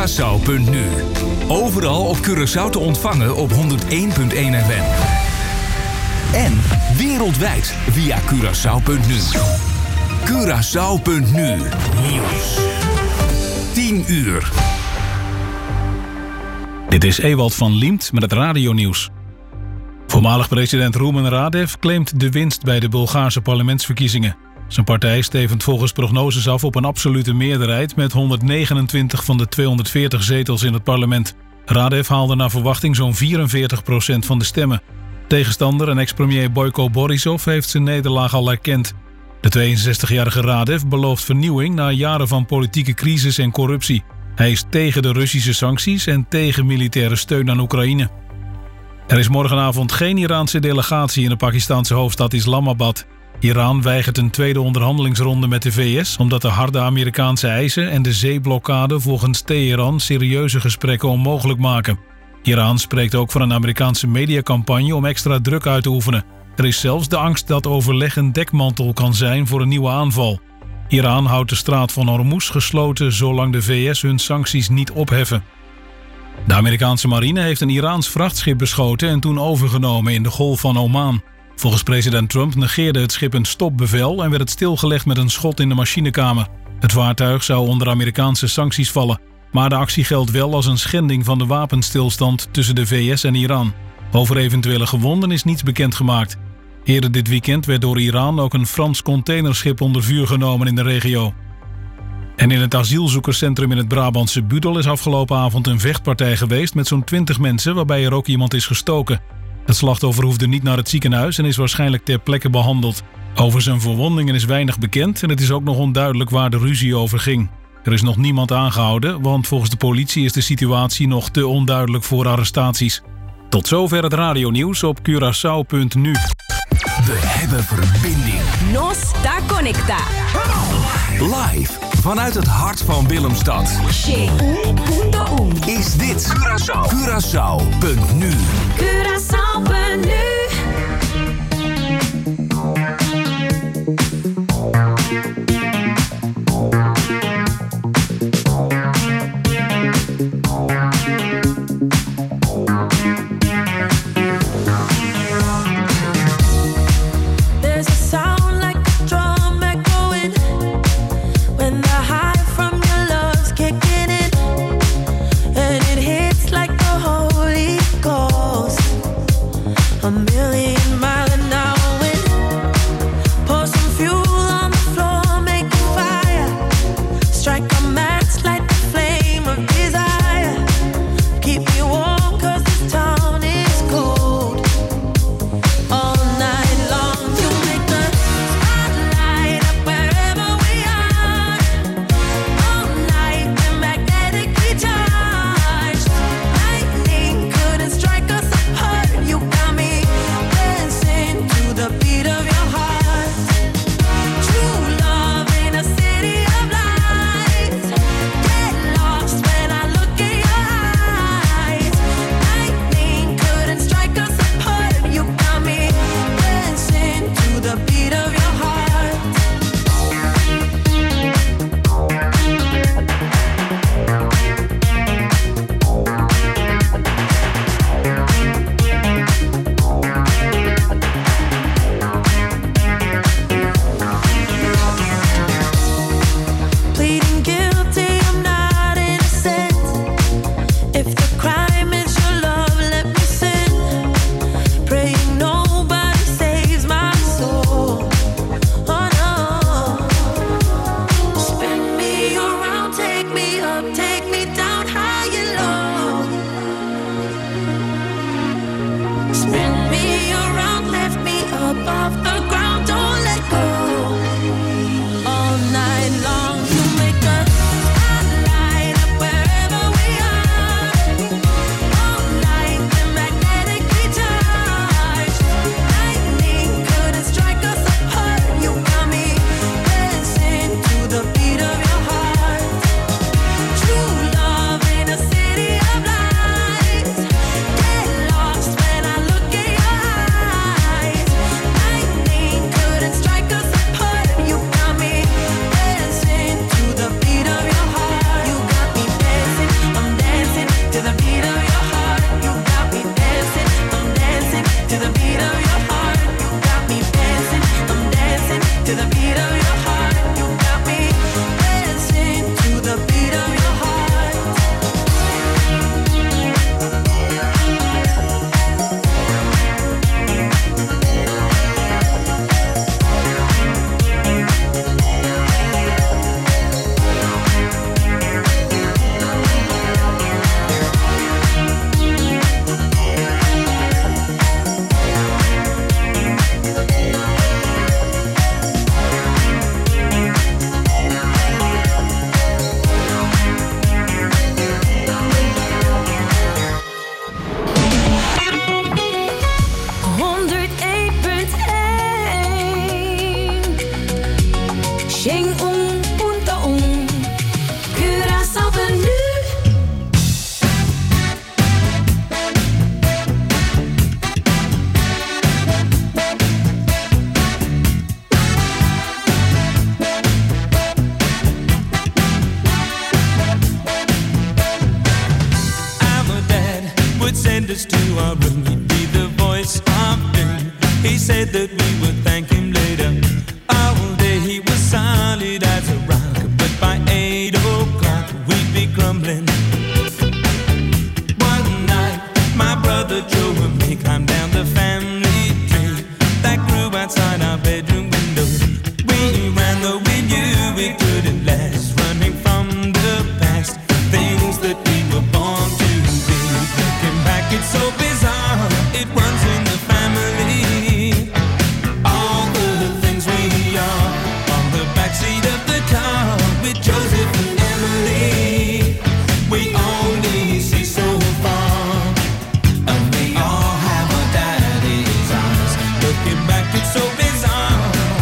Curaçao.nu. Overal op Curaçao te ontvangen op 101.1 FM. En wereldwijd via Curaçao.nu. Curaçao.nu. Nieuws. 10 uur. Dit is Ewald van Liemt met het radionieuws. Voormalig president Rumen Radev claimt de winst bij de Bulgaarse parlementsverkiezingen. Zijn partij stevend volgens prognoses af op een absolute meerderheid met 129 van de 240 zetels in het parlement. Radev haalde naar verwachting zo'n 44% van de stemmen. Tegenstander en ex-premier Boyko Borisov heeft zijn nederlaag al erkend. De 62-jarige Radev belooft vernieuwing na jaren van politieke crisis en corruptie. Hij is tegen de Russische sancties en tegen militaire steun aan Oekraïne. Er is morgenavond geen Iraanse delegatie in de Pakistanse hoofdstad Islamabad. Iran weigert een tweede onderhandelingsronde met de VS omdat de harde Amerikaanse eisen en de zeeblokkade volgens Teheran serieuze gesprekken onmogelijk maken. Iran spreekt ook van een Amerikaanse mediacampagne om extra druk uit te oefenen. Er is zelfs de angst dat overleg een dekmantel kan zijn voor een nieuwe aanval. Iran houdt de straat van Hormuz gesloten zolang de VS hun sancties niet opheffen. De Amerikaanse marine heeft een Iraans vrachtschip beschoten en toen overgenomen in de Golf van Oman. Volgens president Trump negeerde het schip een stopbevel en werd het stilgelegd met een schot in de machinekamer. Het vaartuig zou onder Amerikaanse sancties vallen, maar de actie geldt wel als een schending van de wapenstilstand tussen de VS en Iran. Over eventuele gewonden is niets bekendgemaakt. Eerder dit weekend werd door Iran ook een Frans containerschip onder vuur genomen in de regio. En in het asielzoekerscentrum in het Brabantse Budel is afgelopen avond een vechtpartij geweest met zo'n 20 mensen waarbij er ook iemand is gestoken. Het slachtoffer hoefde niet naar het ziekenhuis en is waarschijnlijk ter plekke behandeld. Over zijn verwondingen is weinig bekend en het is ook nog onduidelijk waar de ruzie over ging. Er is nog niemand aangehouden, want volgens de politie is de situatie nog te onduidelijk voor arrestaties. Tot zover het radionieuws op Curaçao.nu. We hebben verbinding. Nos está conecta. Live vanuit het hart van Willemstad. Is dit Curaçao. Curaçao.nu. Curaçao.nu. Dancing our room, he'd be the voice of doom. He said that we would thank him later. All day he was solid as a rock, but by 8 o'clock we'd be crumbling. One night, my brother Joe and me climbed down the family tree that grew outside our bedroom window. We ran though we knew we couldn't last, running from the past, things that we were born to be. Looking back, it's so bizarre, it runs in the family. All the things we are on the backseat of the car with Joseph and Emily. We only see so far, and we all have our daddy's eyes. Looking back, it's so bizarre.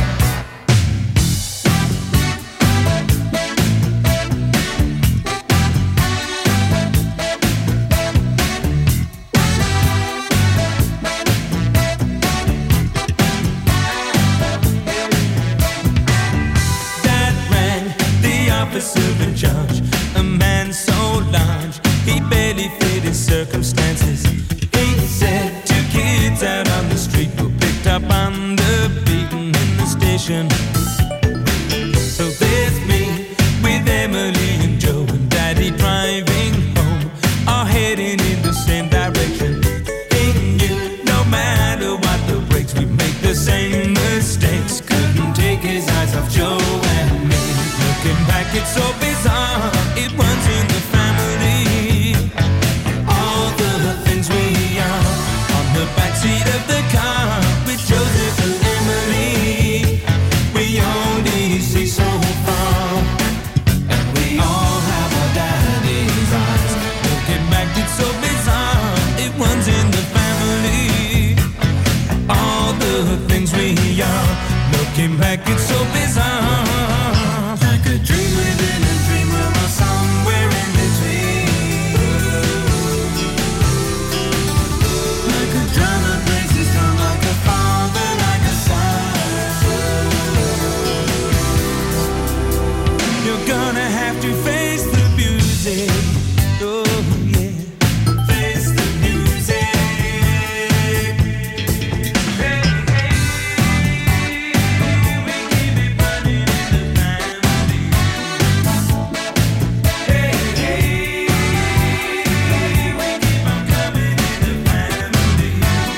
Dad rang the officer in charge, a man so large he barely fit his circumstances. He said 2 kids out on the street were picked up on the beaten in the station. So there's me with Emily and Joe and Daddy driving home, all heading in the same direction. He knew no matter what the brakes, we make the same mistakes. Couldn't take his eyes off Joe and me. Looking back, it's so bizarre, it runs in the family. All the things we are on the backseat of the car with Joseph and Emily. We only see so far, and we all have our daddy's eyes. Looking back, it's so bizarre, it runs in the family. All the things we are, looking back, it's so bizarre. Like a dream within a dream, we're somewhere in between. Like a drama plays its drum, like a father, like a son. You're gonna have to face the music. Oh yeah, face the music. Hey, hey, we keep it running in the family. Hey, hey, we keep on coming in the family.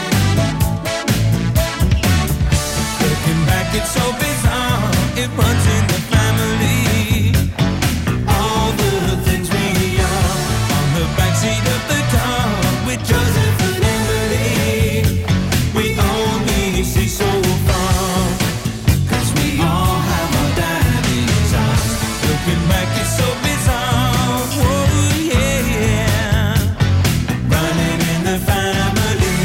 Looking back, it's so bizarre, it runs in the family. All the things we are on the backseat of the car with Joseph and Emily. We only see so far, 'cause we all have our daddy's eyes. Looking back, it's so bizarre. Oh yeah, running in the family.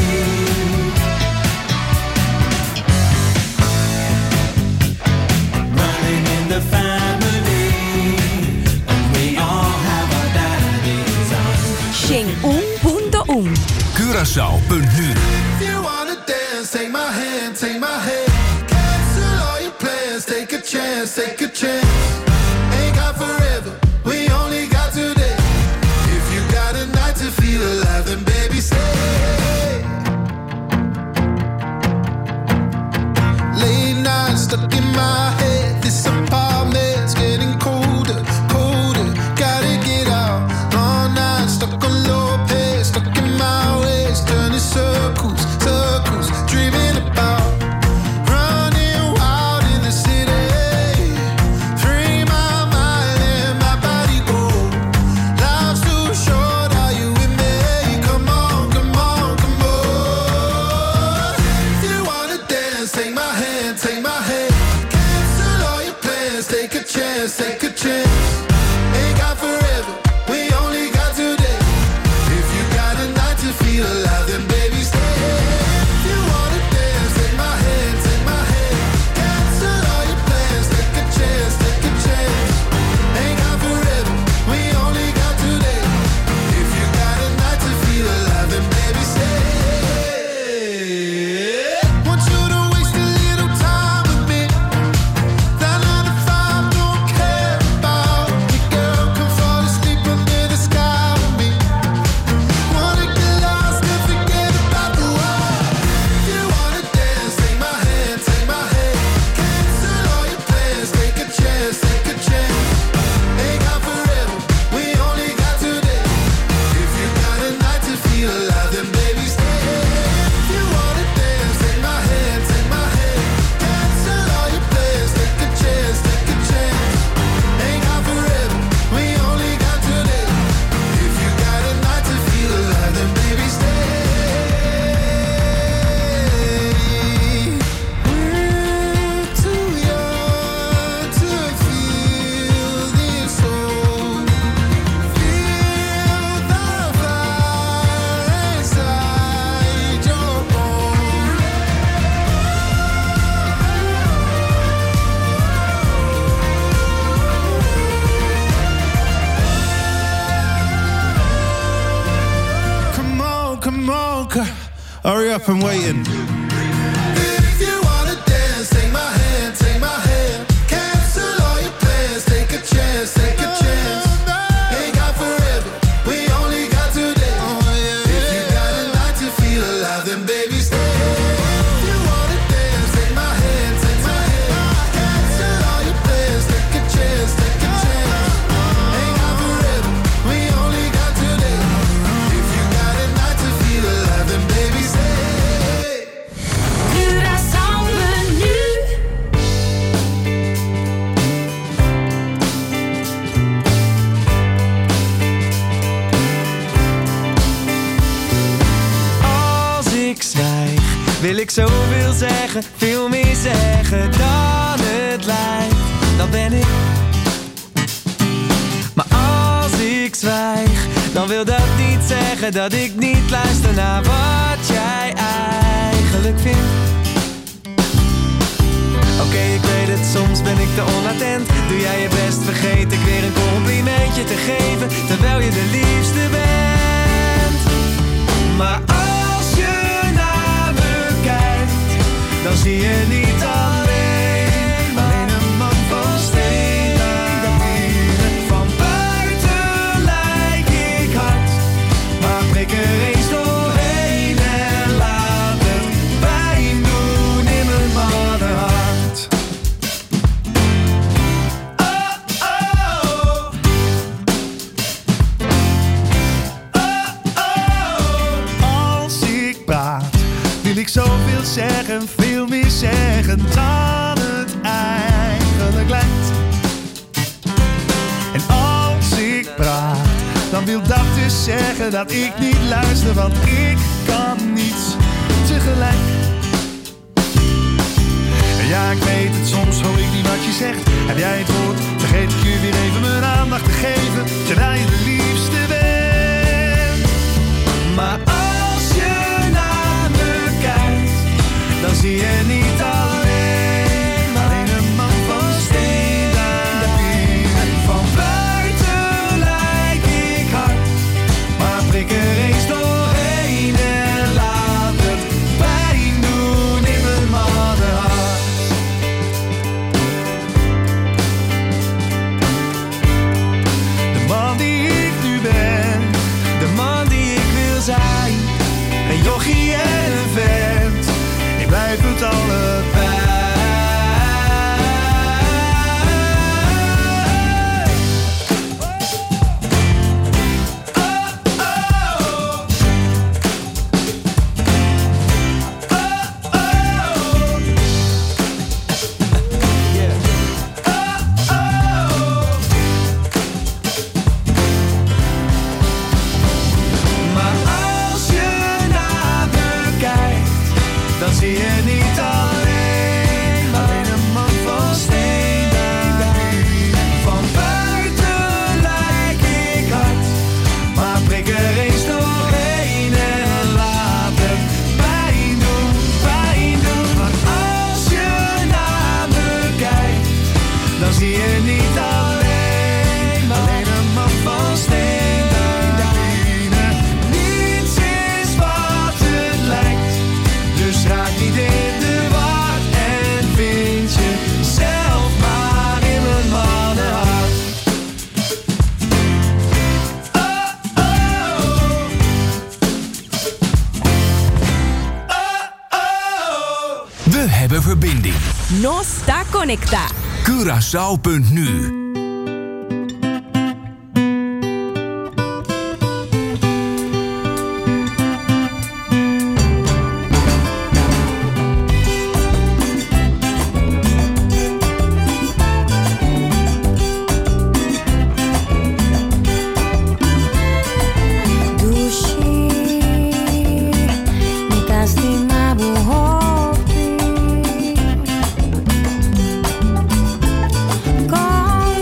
Running in the family, and we all have our daddy's eyes. Sing 1.1. Curaçao.nu. If you wanna dance, take my hand, take my hand. Cancel all your plans, take a chance, take a chance. Ain't got forever, we only got today. If you got a night to feel alive, then baby stay. Late nights stuck in my head, this apartment's getting colder, colder. Gotta get out, long nights stuck on low pace, stuck in my ways, turning circles, circles, dreaming about running wild in the city. Free my mind and my body go. Life's too short, are you with me? Come on, come on, come on. If you wanna dance, take my hand, take my hand. Cancel all your plans, take a chance, take a chance. Ain't got forever, we only got today. If you got a night to feel alive, then baby stay. If you wanna dance, take my hand, take my hand. Cancel all your plans, take a chance, take a chance. Ain't got forever, we only got today. If you got a night to feel alive, then baby stay. Want you to waste a little time with me. That 9 to 5 don't care about. gooi je in. If you wanna dance, take my hand, take my hand. Cancel all your plans, take a chance, take a chance. Ain't got forever, we only got today. If you got a night to feel alive, then baby stay. If you wanna dance, take my hand, take my hand. Cancel all your plans, take a chance, take a chance. Ain't got forever, we only got today. If you got a night to feel alive, then baby stay. Curaçao menu. Als ik zwijg, wil ik zoveel zeggen, veel meer zeggen dan het lijkt. Dan ben ik. Maar als ik zwijg, dan wil dat niet zeggen dat ik niet luister naar wat jij eigenlijk vindt. Oké, ik weet het, soms ben ik te onattent. Doe jij je best, vergeet ik weer een complimentje te geven, terwijl je de liefste bent. Maar als je naar me kijkt, dan zie je niet alleen een man van steen. Van buiten lijk ik hard, maar prik er eens doorheen en laat het pijn doen in mijn mannenhart. Oh, oh. Als ik praat, wil ik zoveel zeggen, veel meer zeggen dan het eigenlijk lijkt. En als ik praat, dan wil dat dus zeggen dat ik niet luister, want ik kan niets tegelijk. Ja, ik weet het, soms hoor ik niet wat je zegt. Heb jij het hoort, vergeet ik je weer even mijn aandacht te geven, terwijl je de liefste bent. Maar als je naar me kijkt, dan zie je niet alleen een man van steen daar binnen. Van buiten lijk ik hard, maar prik er eens doorheen en laat het pijn doen in mijn mannenhart. De man die ik nu ben, De man die ik wil zijn, een jochie en een vent, ik blijf het allebei. Maar als je naar me kijkt, dan zie je niet alleen een man van steen daar binnen. Van buiten lijk ik hard, maar prik er eens doorheen en laat het pijn doen, pijn doen. Maar als je naar me kijkt, dan zie je niet alleen een man van steen daar binnen. Niets is wat het lijkt, dus raak niet in de war en vind je zelf maar in mijn mannenhart. Oh, oh. Oh, oh. We hebben verbinding. No está conecta. Curaçao.nu. Con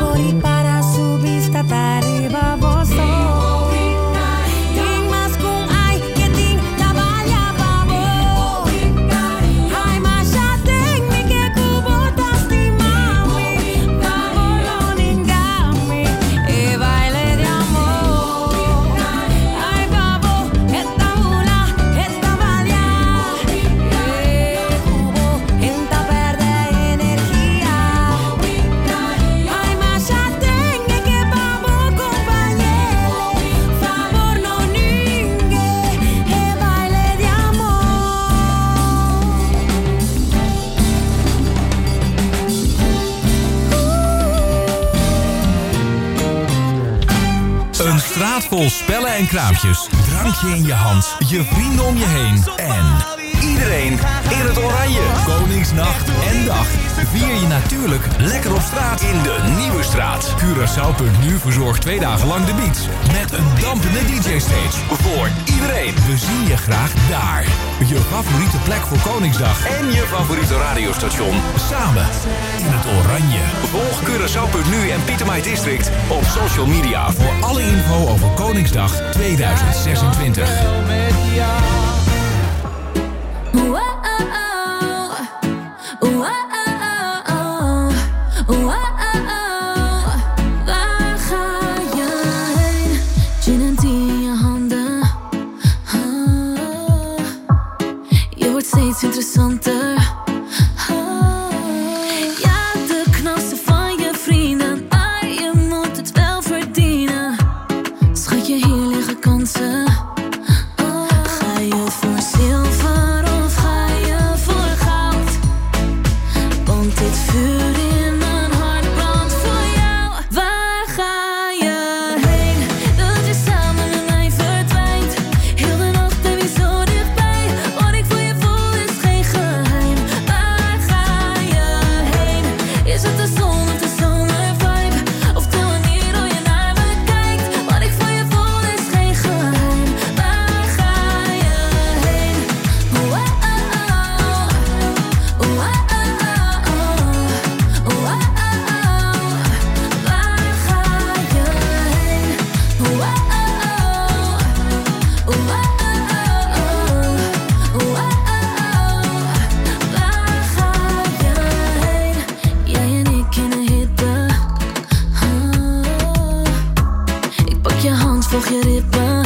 Vol spellen en kraampjes, drankje in je hand, je vrienden om je heen en iedereen in het oranje. Koningsnacht en dag vier je natuurlijk lekker op straat in de Nieuwe Straat. Curaçao.nu verzorgt 2 dagen lang de beats met een dampende DJ-stage voor iedereen. We zien je graag daar. Je favoriete plek voor Koningsdag en je favoriete radiostation samen in het oranje. Volg Curaçao.nu en Pieter Maai District op social media voor alle info over Koningsdag 2026. Waar ga je heen? Gin en thee in je handen. Je wordt steeds interessanter. Ja, de knapste van je vrienden, maar je moet het wel verdienen. Schatje, hier liggen kansen. Ga je voor zilver of ga je voor goud? Want dit vuur in mijn hart brandt voor jou. Waar ga je heen? Dat je samen met mij verdwijnt. Heel de nacht ben je zo dichtbij. Wat ik voor je voel is geen geheim. Waar ga je heen? Is het de zon of de zomervibe? Of de manier hoe je naar me kijkt? Wat ik voor je voel is geen geheim. Waar ga je heen? Jij en ik in een hitte. Ik pak je hand, volg je rippen.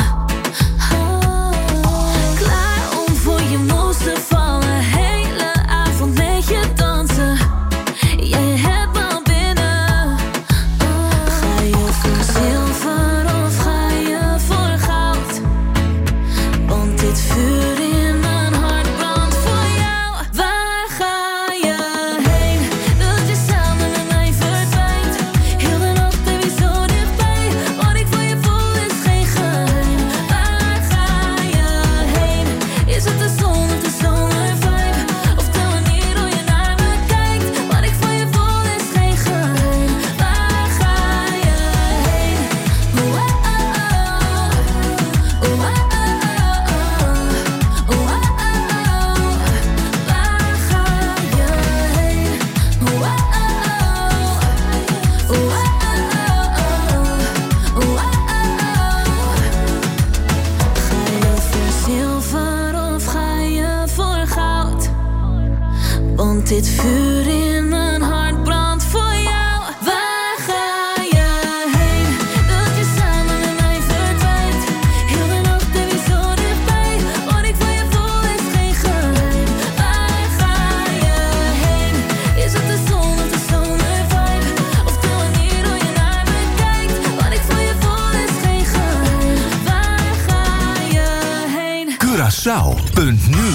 Klaar om voor je moes te vallen. Hele avond met je dansen. Jij hebt me al binnen. Ga je voor zilver of ga je voor goud? Want dit vuur in mijn hart brandt voor jou. Waar ga je heen? Dat je samen met mij verdwijnt. Heel de nacht ben je zo dichtbij. Wat ik voor je voel is geen geheim. Waar ga je heen? Is het de zon of de zomervibe? Of de manier hoe je naar me kijkt? Wat ik voor je voel is geen geheim. Waar ga je heen? Waar ga je heen? Waar ga je voor zilver of ga je voor goud? Want dit vuur in mijn hart brandt voor jou. Waar ga je heen? Dat je samen met mij verdwijnt. Heel de nacht ben je zo dichtbij. Wat ik voor je voel is geen geheim. Waar ga je heen? Is het de zon of de zomervibe? Of de manier hoe je naar me kijkt? Wat ik voor je voel is geen geheim. Waar ga je heen? Curaçao.nu.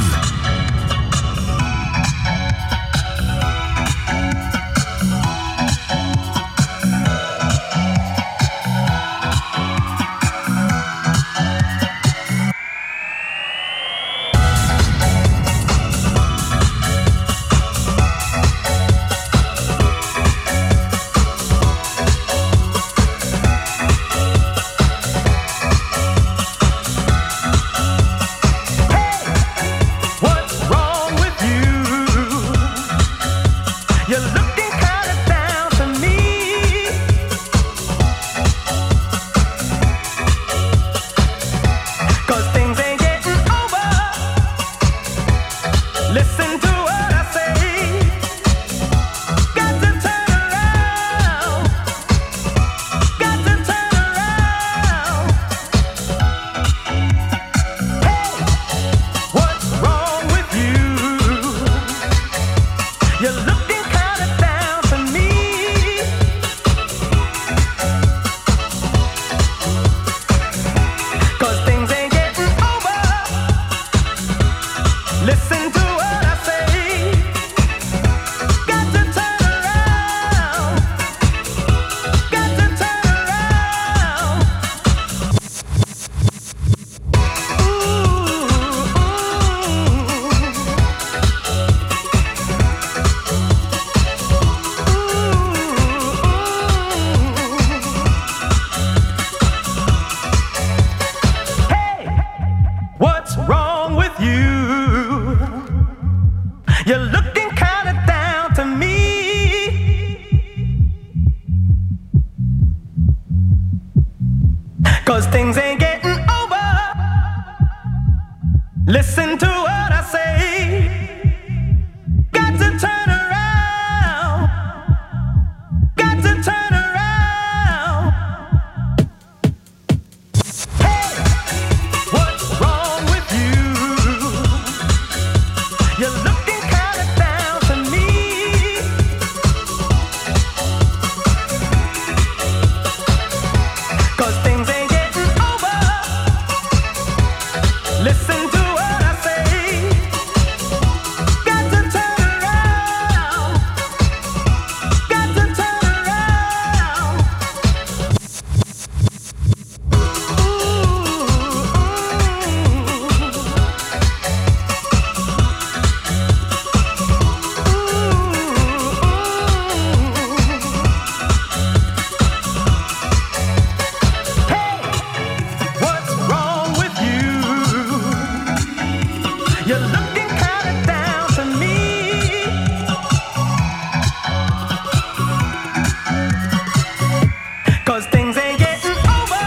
What 'cause things ain't getting over. Listen to what I say. Got to turn around. Got to turn around. Hey, what's wrong with you? You're looking kind of down to me. 'Cause things ain't getting over. Listen to what I say. Got to turn around. Got to turn around. Hey, what's wrong with you? You're looking kind of down to me. 'Cause things ain't getting over.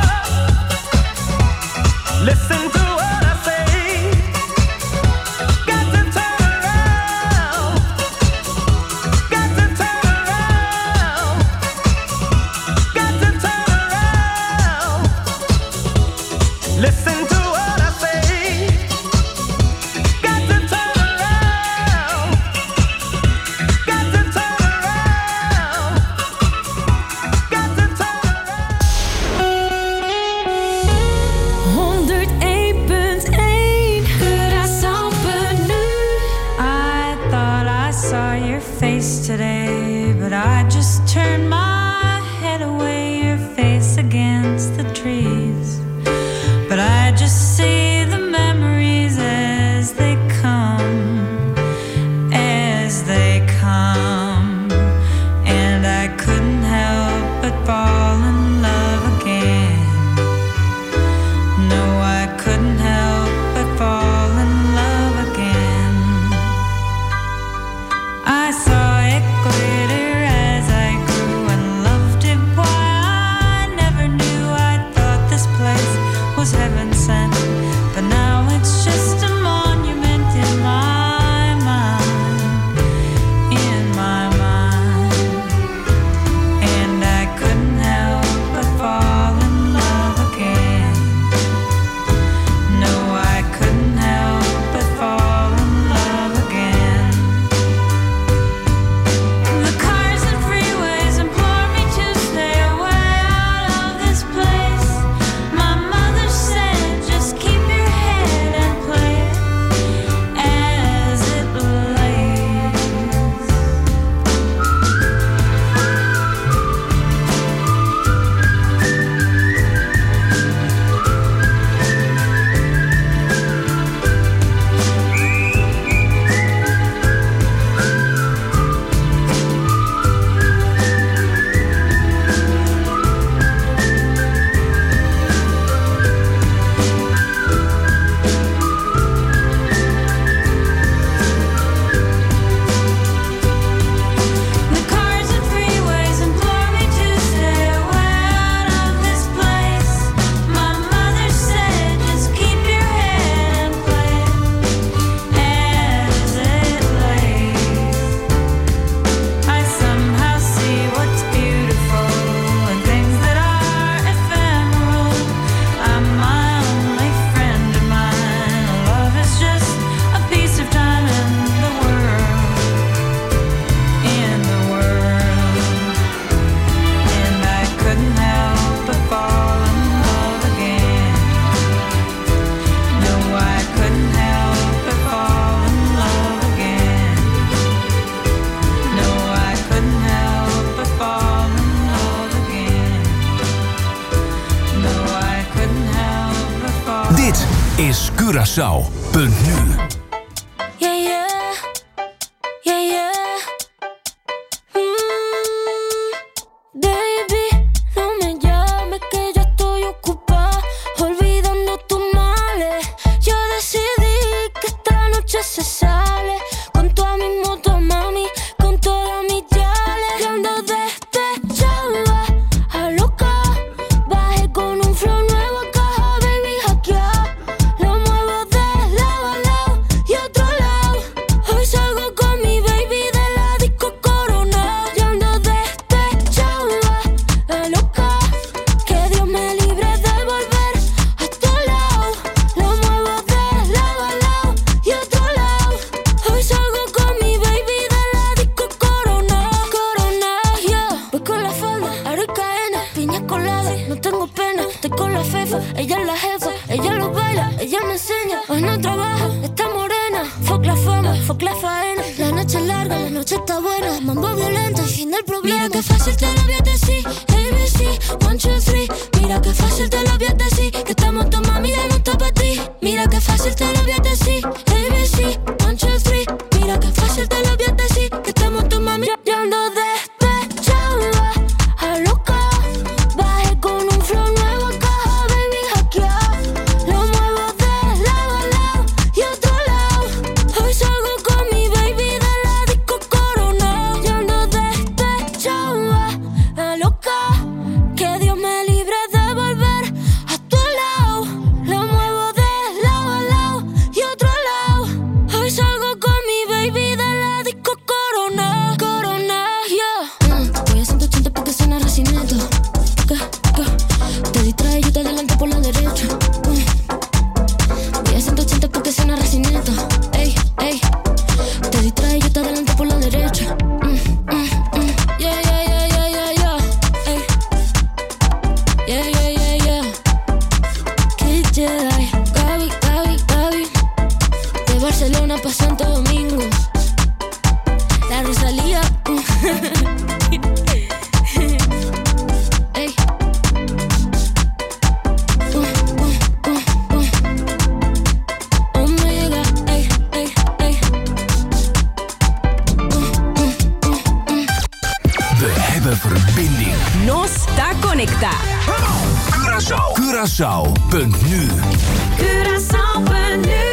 Listen to what I say. Got to turn around. Got to turn around. Got to turn around. Listen to what I say. Got to turn around. Got to turn around. Got to turn around. 101.1 Curaçao.nu. I thought I saw your face today, but I just turned my head away, your face against the trees. But I just see the memories as they come, as they come. And I couldn't help but fall in love again. No, I couldn't help but fall in love again. I saw it glitter as I grew and loved it. Why I never knew. I thought this place was heaven sent, but now it's just a monument in my mind, in my mind. And I couldn't help but fall in love again. No, I couldn't help but fall in love again. The cars and freeways implore me to stay away out of this place. My mother said, just keep your head and play it as it lays. The cars and freeways implore me to stay away out of this place. My mother said, just keep your head and play it as it lays. I somehow see what's beautiful and things that are ephemeral. I'm my only friend of mine. Love is just a piece of time in the world, in the world. And I couldn't help but fall in love again. No, I couldn't help but fall in love again. No, I couldn't help but fall in love again. No, I couldn't help but fall. Dit is Curaçao.nu. Yeah, yeah, yeah, yeah. Baby, no me llames que yo estoy ocupada, olvidando tus males. Yo decidí que esta noche se sale con toda mi moto, mami, con todas mis yales. Y ando despechada, a loca, bajé con un flow nuevo. tengo pena. Estoy con la fefa, ella es la jefa. Ella lo baila, ella me enseña. Hoy no trabaja, está morena. Fuck la fama, fuck la faena. La noche es larga, la noche está buena. Mambo violento, el fin del problema. Mira que fácil te lo voy a decir. ABC, 1, 2, 3. Mira que fácil te lo voy a decir. Que estamos tu mami, ya no está para ti. Mira que fácil te lo voy a decir. ABC, 1, 2, 3. Mira que fácil te lo voy a decir. Que estamos tu mami, yo ando despechada. A loca, bajé con un flow nuevo a caja, baby, hackeado. Lo muevo de lado a lado y otro lado. Hoy salgo con mi baby de la disco Corona. Yo ando despechada, a loca. Que Dios me libre de volver a tu lado. Lo muevo de lado a lado y otro lado. Hoy salgo con mi baby de la disco Corona. Corona, yeah. Voy a 180 porque suena Recinito. Te distrae, yo te adelanto por la derecha. Voy a 180 porque suena Recinito. Ey, ey. Te distrae, yo te adelanto por la derecha. Yeah, yeah, yeah, yeah, yeah, yeah. Ey. Yeah, yeah, yeah, yeah. Kid Jedi, Gaby, Gaby, Gaby. De Barcelona pa' Santo Domingo. La Rosalía. Ey. Omega, ey, ey, ey. We hebben verbinding. No está conecta. Curaçao. Curaçao.nu. Curaçao.nu.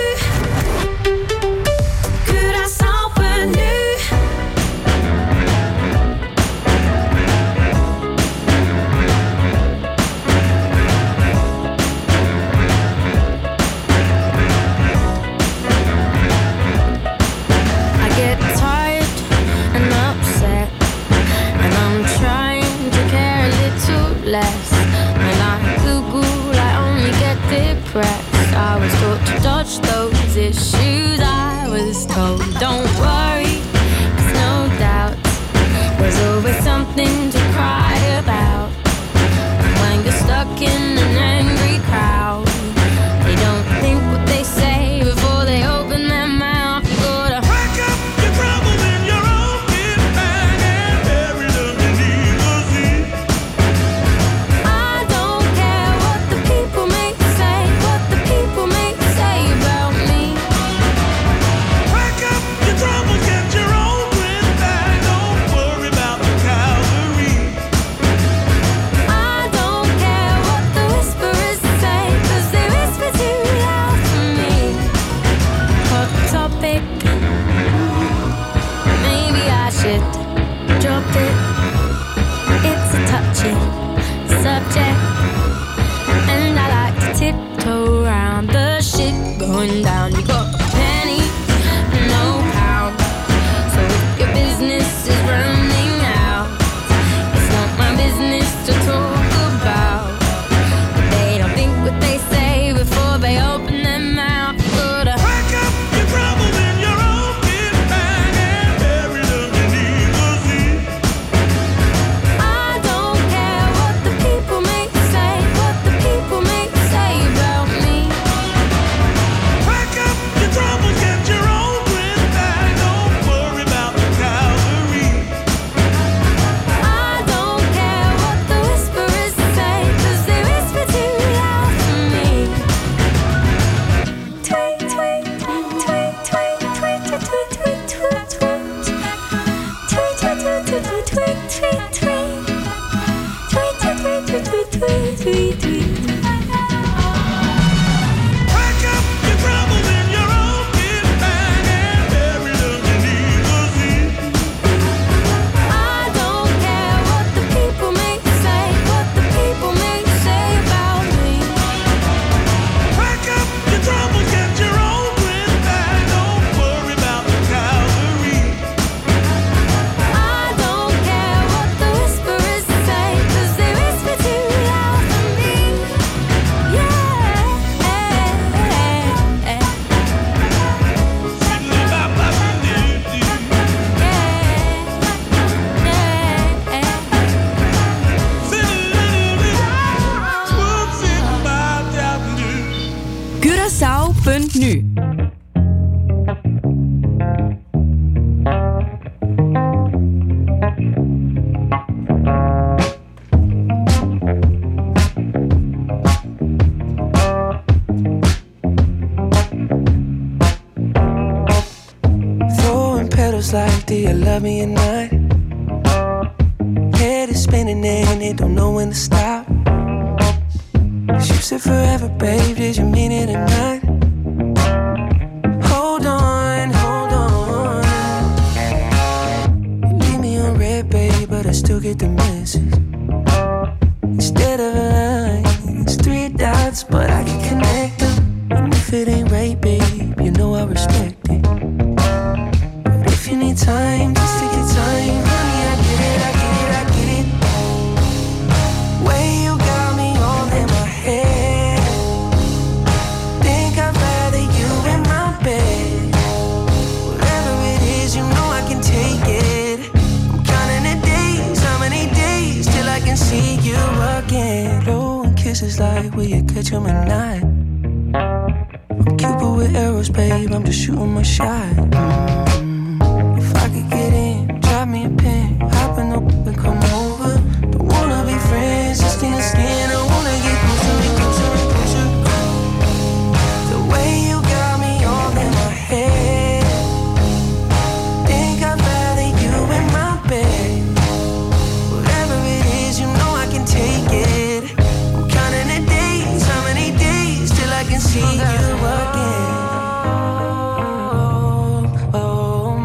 Curaçao.nu. I get tired and upset, and I'm trying to care a little less. When I Google, I only get depressed. I was taught to dodge those issues. I was told, don't worry, 'cause no doubt there's always something to cry about. When you're stuck in an angry crowd, they don't think what they say before they open their mouth. You gotta Pack up your troubles in your own kit bag and bury them beneath the sea. I don't care what the people may say, what the people may say about me. Pack up your troubles, get your own twin bag. Don't worry about the cavalry. I don't care what the whisperers say, 'cause they whisper too loud for me. Hot topic, maybe I should drop it. It's a touchy subject, and I like to tiptoe around the shit going down. You got a penny, no pound. So if your business is running out, it's not my business to talk about. They don't think what they say before they open their mouth. Gotta Pack up your troubles in your own kit bag and bury them beneath the sea. I don't care what the people may say, what the people may say about me. Pack up nu. Throwing petals like, do you love me or not? Head is spinning and it don't know when to stop. You said forever, babe, did you mean it or not? Hold on, hold on. You leave me on red, babe, but I still get the message. Instead of a line, it's 3 dots, but I can connect them. And if it ain't right, babe, you know I respect it. But if you need time, just take your time. Honey, I get it, I get it, I get it. Way you got me all in my head. Think I'd rather you in my bed. Whatever it is, you know I can take it. I'm counting the days, how many days till I can see you again. Blowing kisses like, will you catch 'em or not? I'm Cupid with arrows, babe, I'm just shooting my shot. If I could get in, drop me a pin, hop in the and come over. Don't wanna be friends, just skin to skin. I wanna get closer and closer and closer. The way you got me all in my head. Think I'd rather you in my bed. Whatever it is, you know I can take it. I'm counting the days, how many days till I can see you again. Oh, oh.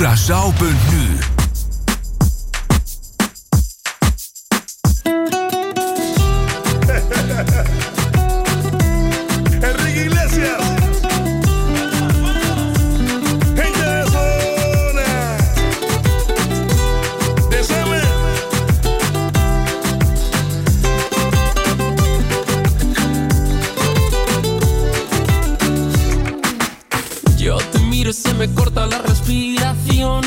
Curaçao.nu. Enrique Iglesias. Gente de zona. De Summer. Yo te miro y se me corta la respiración.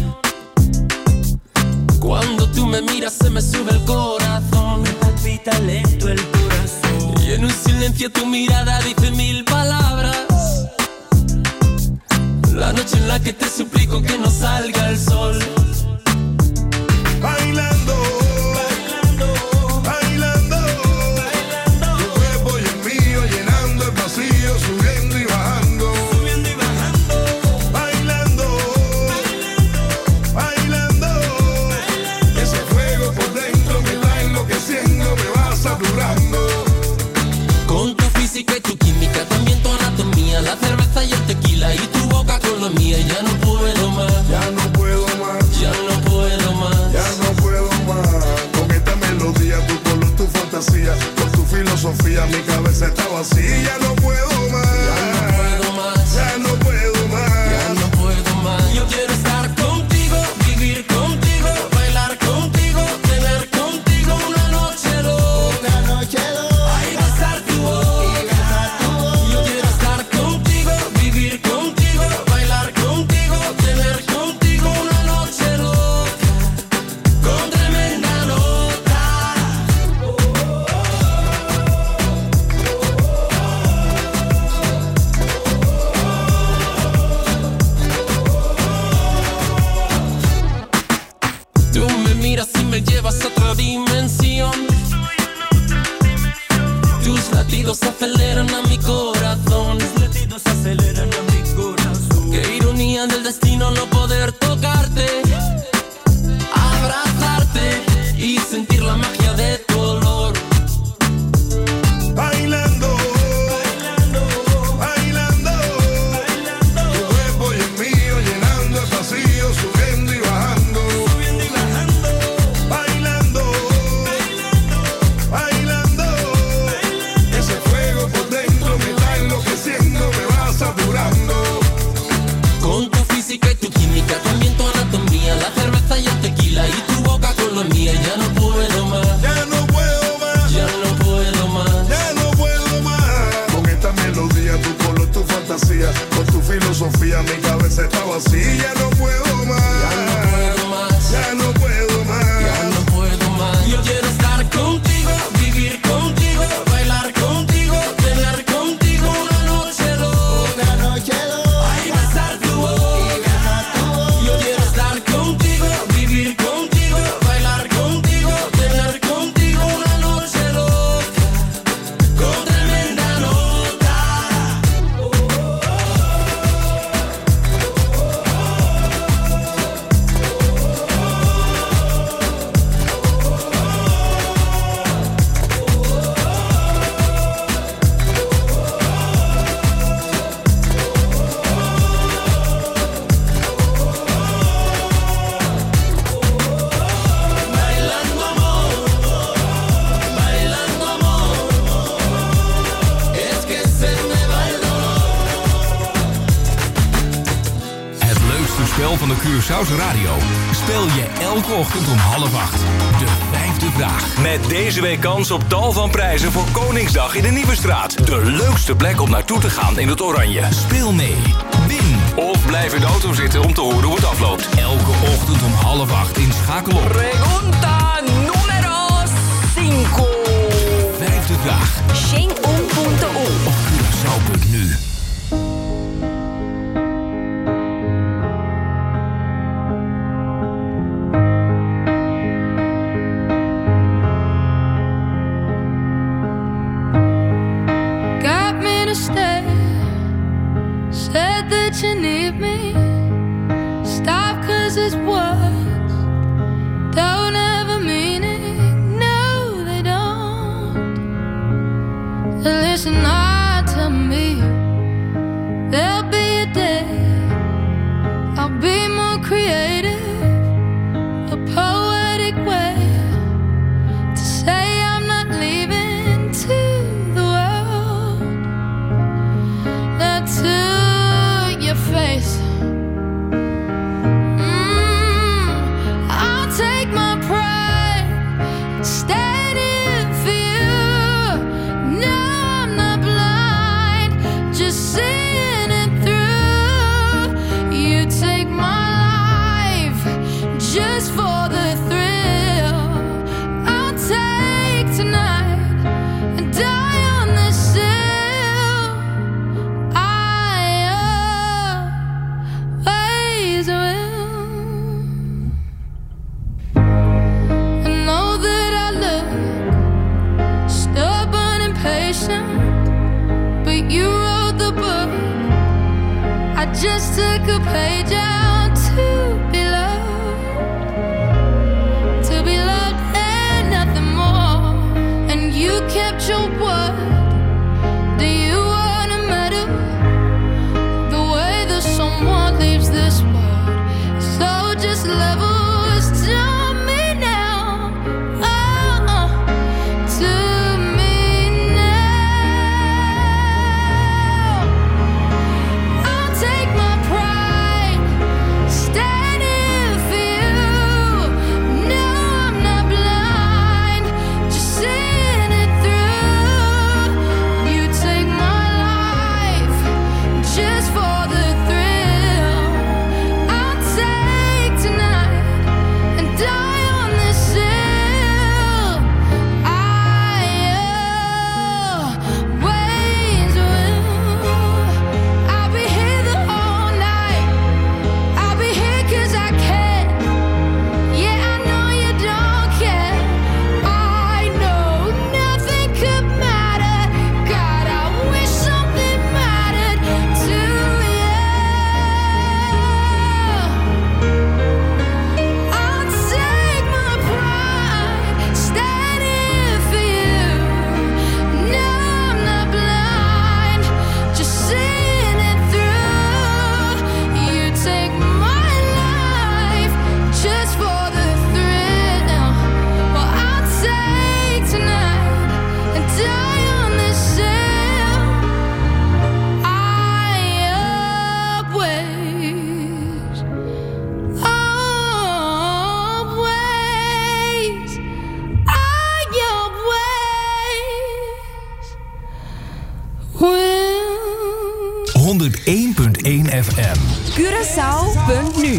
Cuando tú me miras se me sube el corazón. Me palpita lento el corazón. Y en un silencio tu mirada dice 1000 palabras. La noche en la que te suplico que no salga el sol. Bailando, bailando, bailando, bailando. Tu cuerpo y el mío llenando el vacío, subiendo y bajando, subiendo y bajando. Bailando, bailando, bailando, bailando. Ese fuego por dentro me va enloqueciendo, me va saturando. Con tu física y tu química, también tu anatomía, la cerveza y el tequila y tu boca con la mía. Ya no puedo más, Ya no puedo más, ya no puedo más. ya no puedo más. Con esta melodía, tu color, tu fantasía, con tu filosofía, mi cabeza está vacía. Ya no puedo más, Ya no puedo más, ya no puedo más. ya no puedo más. Yo quiero estar contigo, vivir contigo, bailar contigo, tener contigo una noche loca. Ay, besar tu boca. Yo quiero estar contigo, vivir contigo, bailar contigo, tener contigo una noche loca. Con tremenda nota. Tú me miras y me llevas a otra dimensión. Tus latidos aceleran a mi corazón. Tus latidos aceleran a mi corazón. Qué ironía del destino no poder tocarte, abrazarte y sentir la magia de tu olor. Bailando, bailando, bailando, bailando. Tu cuerpo y el mío llenando el vacío, subiendo y bajando, subiendo y bajando. Bailando, bailando, bailando, bailando. Ese fuego por dentro me está enloqueciendo, me va saturando. Con tu física y tu química, también tu anatomía, la cerveza y el tequila y tu boca con la mía. Ya no puedo más, Ya no puedo más, ya no puedo más. ya no puedo más. Con esta melodía, tu color, tu fantasía, con tu filosofía, mi cabeza está vacía. Ya no puedo más, Ya no puedo más, ya no puedo más. ya no puedo más. Yo quiero estar contigo, vivir contigo, bailar contigo, tener contigo una noche loca. Ay, besar tu boca. Yo quiero estar contigo, vivir contigo, bailar contigo, tener contigo una noche loca. Con tremenda nota. Bailando amor, bailando amor. Es que se me va el dolor. Het leukste spel van de Curaçaose radio speel je elke ochtend om 7:30. De 5e vraag. Met deze week kans op tal van prijzen voor Koningsdag in de Nieuwe Straat. De leukste plek om naartoe te gaan in het Oranje. Speel mee, win of blijf in de auto zitten om te horen hoe het afloopt. Elke ochtend om 7:30 in Schakel op. Pregunta número 5. 5e vraag. Shane1.1. Op Curaçao.nu. Got me to stay. Said that you need me. Stop 'cause it's words don't have a meaning. No, they don't. Listen hard to me. There'll be a day I'll be more creative. patient, but you wrote the book. I just took a page out to be loved and nothing more. And you kept your word. Do you wanna matter the way that someone leaves this world? So just level us to me now, to me now. I'll take my pride, standing for you. No, I'm not blind, just seeing it through. You take my life just for the thrill. I'll take tonight and die on this hill. I always will. I'll be here the whole night. I'll be here 'cause I can. Yeah, I know you don't care. I know nothing could matter. God, I wish something mattered to you. I'll take my pride, standing for you. No, I'm not blind, just seeing it through. You take my life just for the thrill. Well, I'll take tonight and die on this hill. I always, will. 101.1 FM. Curaçao.nu.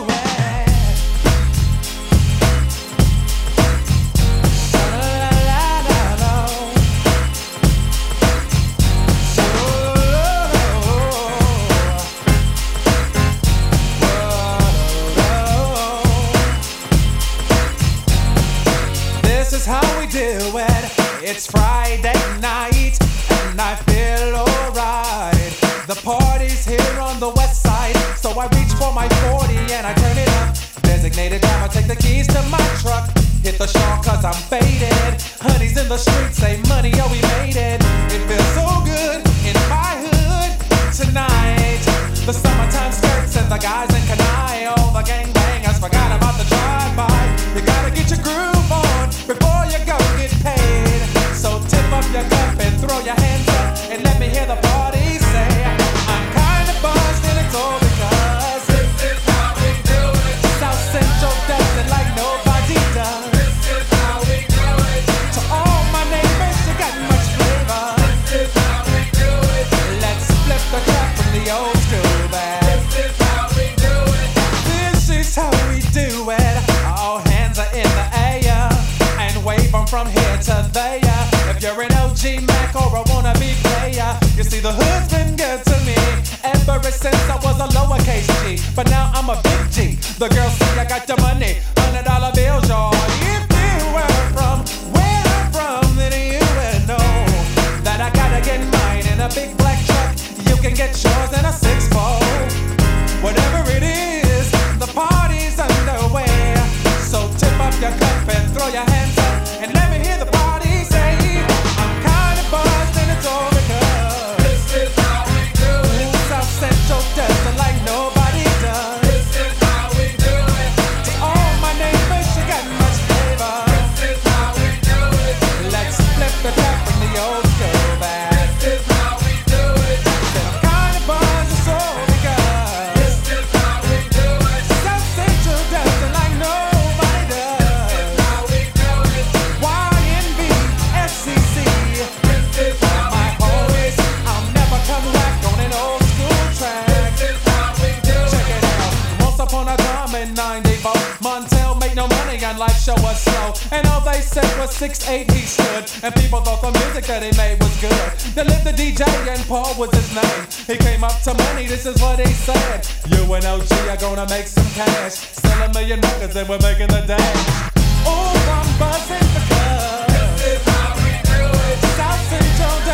This is how we do it. It's Friday night and I feel alright. The party's here on the west side, so I reach for my 40 and I turn it up. Designated driver, take the keys to my truck. Hit the shawl 'cause I'm faded. Honey's in the streets, say money, oh we made it. It feels so good in my hood tonight. The summertime skirts and the guys in Kanai. All the gangbangers forgot about the drive-by. You gotta get your groove on before you go get paid. So tip up your cup and throw your hands up and let me hear the party say, I'm kinda buzzed and it's all because this is how we do it. South Central does it like nobody does. This is how we do it. To all my neighbors, you got much flavor. This is how we do it. Let's flip the track from the old school back. This is how we do it. This is how we do it. All hands are in the air and wave them from here to there. If you're an OG Mac or a wannabe player, you see the hood's been good to me ever since I was a lowercase G. But now I'm a big G. The girls see I got the money, $100 bills, y'all. If you were from where I'm from, then you would know that I gotta get mine in a big black truck. You can get yours in a 6-4. Whatever it is, the party's underway. So tip up your cup and throw your hands up and let me hear the party say, I'm kinda buzzed and it's all because this is how we do it. South Central does it like nobody does. This is how we do it. To all my neighbors, you got much flavor. This is how we do it. Let's flip the track from the old school back. This is how we do it. Said I'm kinda buzzed, it's all because this is how we do it. South Central does it like nobody does. This is how we do it. YNB, SCC. This is how my always, I'll never come back on an old school track. This is how we do it. Check it out. Once upon a time in 94, Montel made no money and life show was slow. And all they said was 6'8" he stood. And people thought the music that he made was good. Then lived the DJ and Paul was his name. He came up to money, this is what he said. You and OG are gonna make some cash. Sell a million records and we're making the dash. Oh, I'm buzzing because this is how we do it. South Central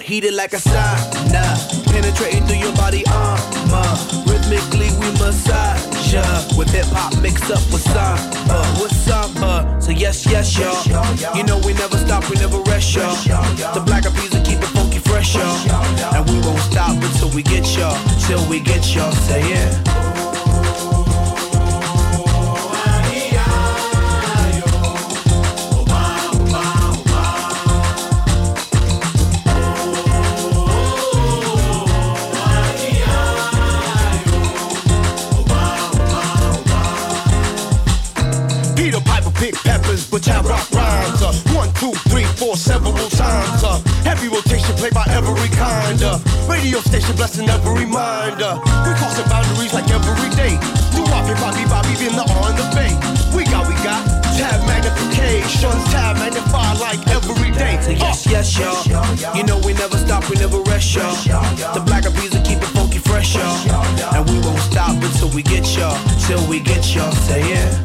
heated like a sauna, penetrating through your body armor. Rhythmically we massage ya, with hip hop mixed up with samba. So yes, yes, y'all. You know we never stop, we never rest, y'all. The Black Eyed Peas will keep it funky fresh, y'all. And we won't stop until we get y'all, till we get y'all. Say yeah. Which I rock rhymes, 1, 2, 3, 4, several times. Heavy rotation played by every kind. Radio station blessing every mind. We crossing boundaries like every day. Do Bobby, in the on the bay. We got tab magnifications, tab magnify like every day. So yes, yes, y'all. You know we never stop, we never rest, y'all. The Black Eyed Peas will keep it funky fresh, y'all. And we won't stop until we get y'all, till we get y'all. Say yeah.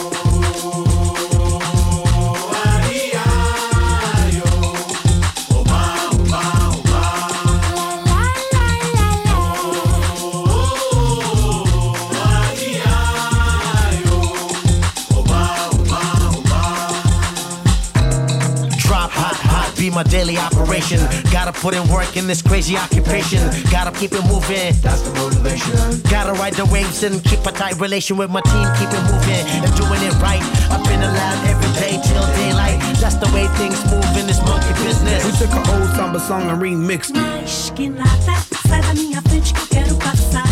My daily operation. Gotta put in work in this crazy occupation. Gotta keep it moving. That's the motivation. Gotta ride the waves and keep a tight relation with my team. Keep it moving and doing it right. Up in the lab every day till daylight. That's the way things move in this monkey business. We took an old samba song and remixed. Mais que nada, sai da minha frente que eu quero passar.